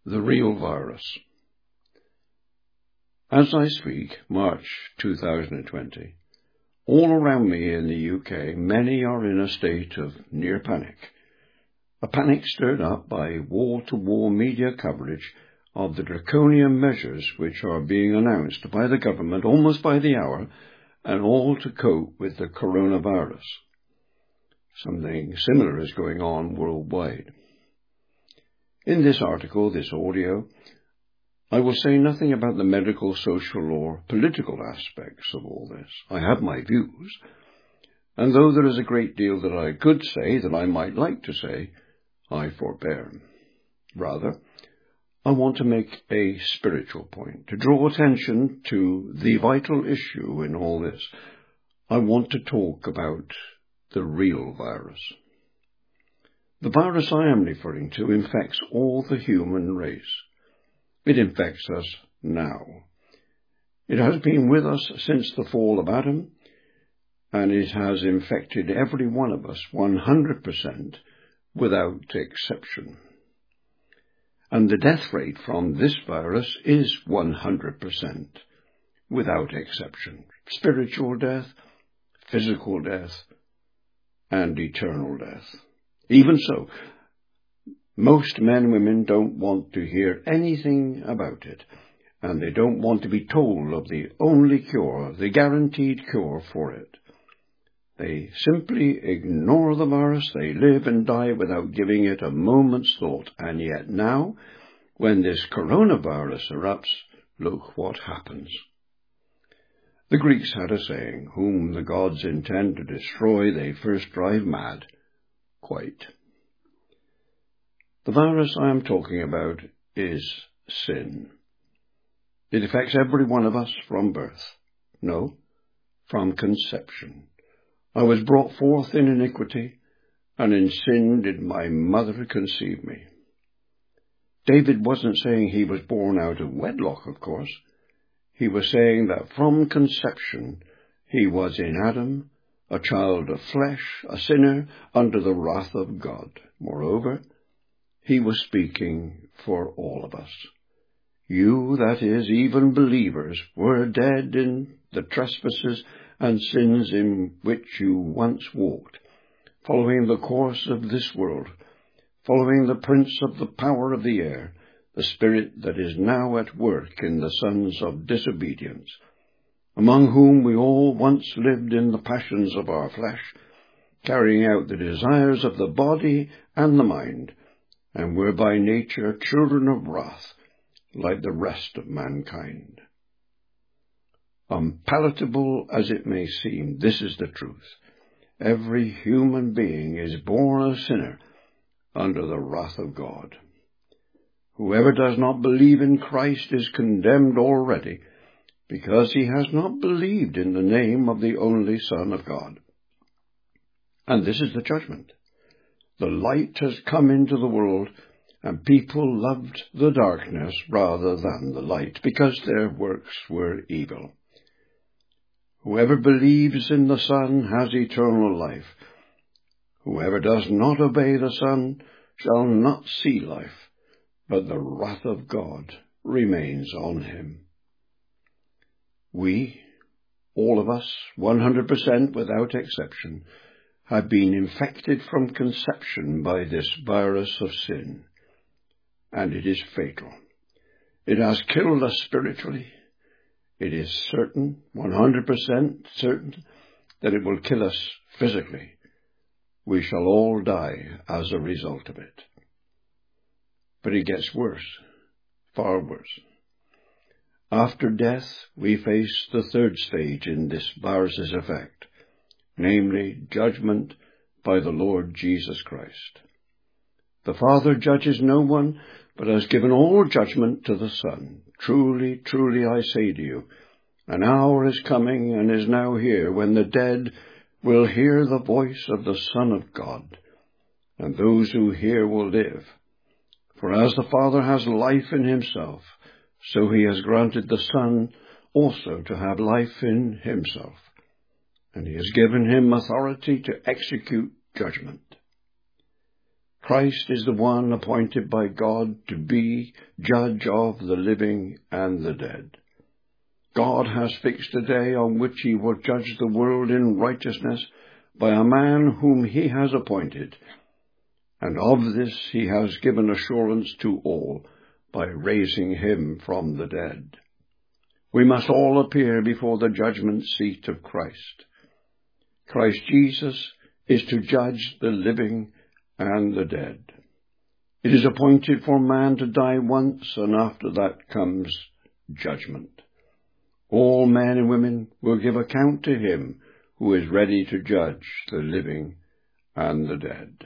The real virus. As I speak, March 2020, all around me in the UK, many are in a state of near panic. A panic stirred up by wall-to-wall media coverage of the draconian measures which are being announced by the government almost by the hour, and all to cope with the coronavirus. Something similar is going on worldwide. In this article, this audio, I will say nothing about the medical, social, or political aspects of all this. I have my views, and though there is a great deal that I could say, that I might like to say, I forbear. Rather, I want to make a spiritual point, to draw attention to the vital issue in all this. I want to talk about the real virus. The virus I am referring to infects all the human race. It infects us now. It has been with us since the fall of Adam, and it has infected every one of us 100% without exception. And the death rate from this virus is 100% without exception. Spiritual death, physical death, and eternal death. Even so, most men and women don't want to hear anything about it, and they don't want to be told of the only cure, the guaranteed cure for it. They simply ignore the virus. They live and die without giving it a moment's thought. And yet now, when this coronavirus erupts, look what happens. The Greeks had a saying, whom the gods intend to destroy, they first drive mad. Quite. The virus I am talking about is sin. It affects every one of us from birth. No, from conception. I was brought forth in iniquity, and in sin did my mother conceive me. David wasn't saying he was born out of wedlock, of course. He was saying that from conception he was in Adam, a child of flesh, a sinner under the wrath of God. Moreover, he was speaking for all of us. You, that is, even believers, were dead in the trespasses and sins in which you once walked, following the course of this world, following the prince of the power of the air, the spirit that is now at work in the sons of disobedience, among whom we all once lived in the passions of our flesh, carrying out the desires of the body and the mind, and were by nature children of wrath, like the rest of mankind. Unpalatable as it may seem, this is the truth. Every human being is born a sinner under the wrath of God. Whoever does not believe in Christ is condemned already, because he has not believed in the name of the only Son of God. And this is the judgment. The light has come into the world, and people loved the darkness rather than the light, because their works were evil. Whoever believes in the Son has eternal life. Whoever does not obey the Son shall not see life, but the wrath of God remains on him. We, all of us, 100% without exception, have been infected from conception by this virus of sin, and it is fatal. It has killed us spiritually. It is certain, 100% certain, that it will kill us physically. We shall all die as a result of it. But it gets worse, far worse. After death, we face the third stage in this virus's effect, namely judgment by the Lord Jesus Christ. The Father judges no one, but has given all judgment to the Son. Truly, truly, I say to you, an hour is coming and is now here when the dead will hear the voice of the Son of God, and those who hear will live. For as the Father has life in himself, so he has granted the Son also to have life in himself, and he has given him authority to execute judgment. Christ is the one appointed by God to be judge of the living and the dead. God has fixed a day on which he will judge the world in righteousness by a man whom he has appointed, and of this he has given assurance to all by raising him from the dead. We must all appear before the judgment seat of Christ. Christ Jesus is to judge the living and the dead. It is appointed for man to die once, and after that comes judgment. All men and women will give account to him who is ready to judge the living and the dead.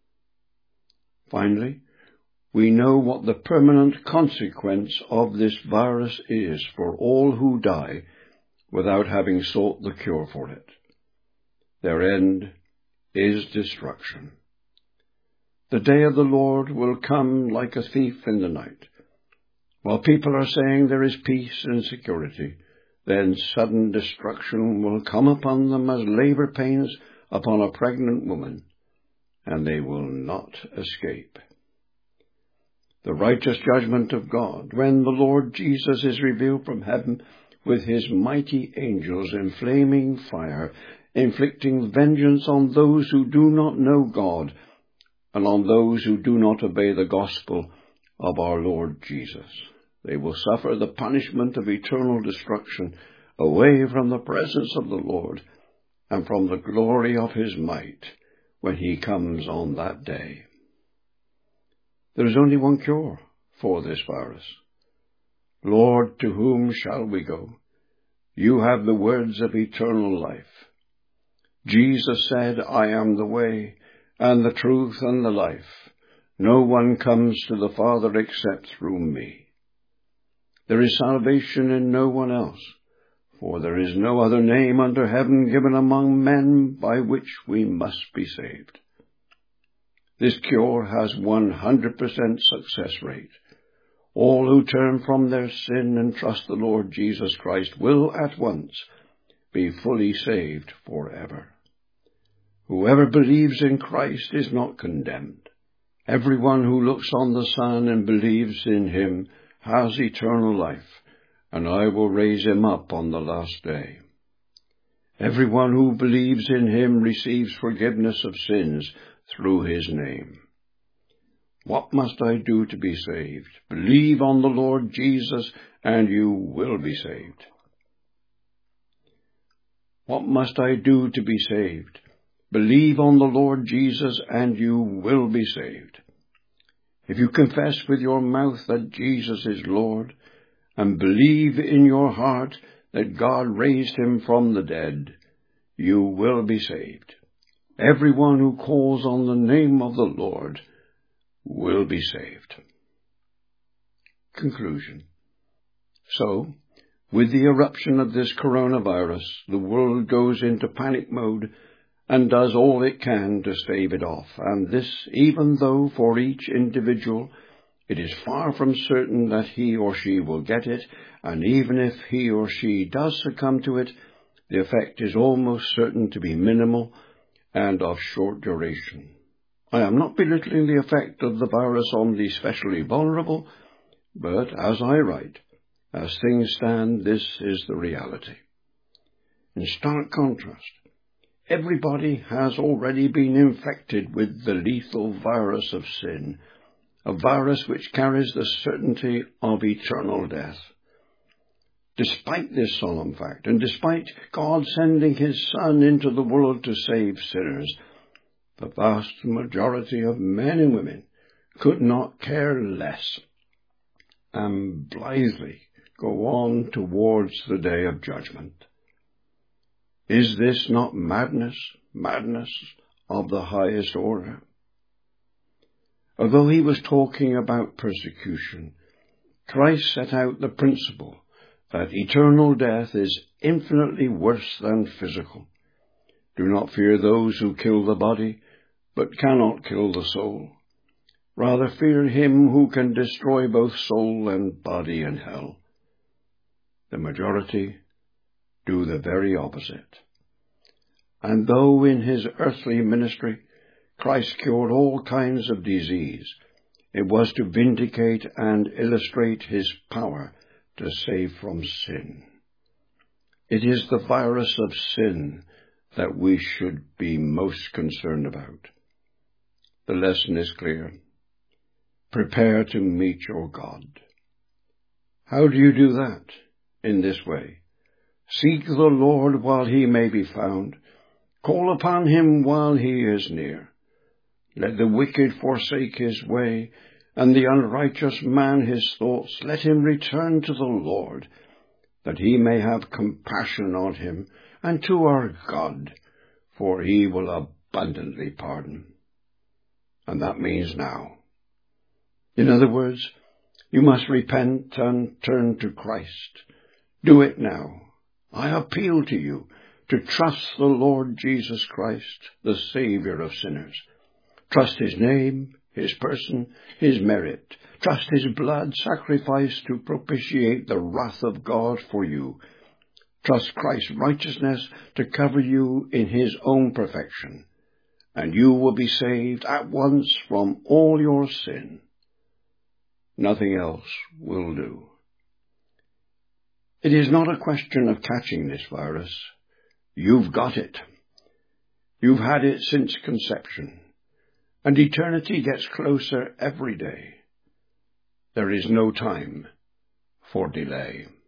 Finally, we know what the permanent consequence of this virus is for all who die without having sought the cure for it. Their end is destruction. The day of the Lord will come like a thief in the night. While people are saying there is peace and security, then sudden destruction will come upon them as labor pains upon a pregnant woman, and they will not escape. The righteous judgment of God, when the Lord Jesus is revealed from heaven with his mighty angels in flaming fire, inflicting vengeance on those who do not know God and on those who do not obey the gospel of our Lord Jesus. They will suffer the punishment of eternal destruction away from the presence of the Lord and from the glory of his might when he comes on that day. There is only one cure for this virus. Lord, to whom shall we go? You have the words of eternal life. Jesus said, I am the way and the truth and the life. No one comes to the Father except through me. There is salvation in no one else, for there is no other name under heaven given among men by which we must be saved. This cure has 100% success rate. All who turn from their sin and trust the Lord Jesus Christ will at once be fully saved forever. Whoever believes in Christ is not condemned. Everyone who looks on the Son and believes in him has eternal life, and I will raise him up on the last day. Everyone who believes in him receives forgiveness of sins through his name. What must I do to be saved? Believe on the Lord Jesus, and you will be saved. What must I do to be saved? Believe on the Lord Jesus, and you will be saved. If you confess with your mouth that Jesus is Lord, and believe in your heart that God raised him from the dead, you will be saved. Everyone who calls on the name of the Lord will be saved. Conclusion. So, with the eruption of this coronavirus, the world goes into panic mode and does all it can to stave it off, and this even though for each individual it is far from certain that he or she will get it, and even if he or she does succumb to it, the effect is almost certain to be minimal and of short duration. I am not belittling the effect of the virus on the especially vulnerable, but as I write, as things stand, this is the reality. In stark contrast, everybody has already been infected with the lethal virus of sin, a virus which carries the certainty of eternal death. Despite this solemn fact, and despite God sending his Son into the world to save sinners, the vast majority of men and women could not care less and blithely go on towards the day of judgment. Is this not madness, madness of the highest order? Although he was talking about persecution, Christ set out the principle that eternal death is infinitely worse than physical. Do not fear those who kill the body, but cannot kill the soul. Rather fear him who can destroy both soul and body in hell. The majority do the very opposite. And though in his earthly ministry Christ cured all kinds of disease. It was to vindicate and illustrate his power to save from sin. It is the virus of sin that we should be most concerned about. The lesson is clear. Prepare to meet your God. How do you do that? In this way. Seek the Lord while he may be found. Call upon him while he is near. Let the wicked forsake his way, and the unrighteous man his thoughts. Let him return to the Lord, that he may have compassion on him, and to our God, for he will abundantly pardon. And that means now. In other words, you must repent and turn to Christ. Do it now. I appeal to you to trust the Lord Jesus Christ, the Savior of sinners. Trust his name, his person, his merit. Trust his blood sacrificed to propitiate the wrath of God for you. Trust Christ's righteousness to cover you in his own perfection, and you will be saved at once from all your sin. Nothing else will do. It is not a question of catching this virus. You've got it. You've had it since conception, and eternity gets closer every day. There is no time for delay.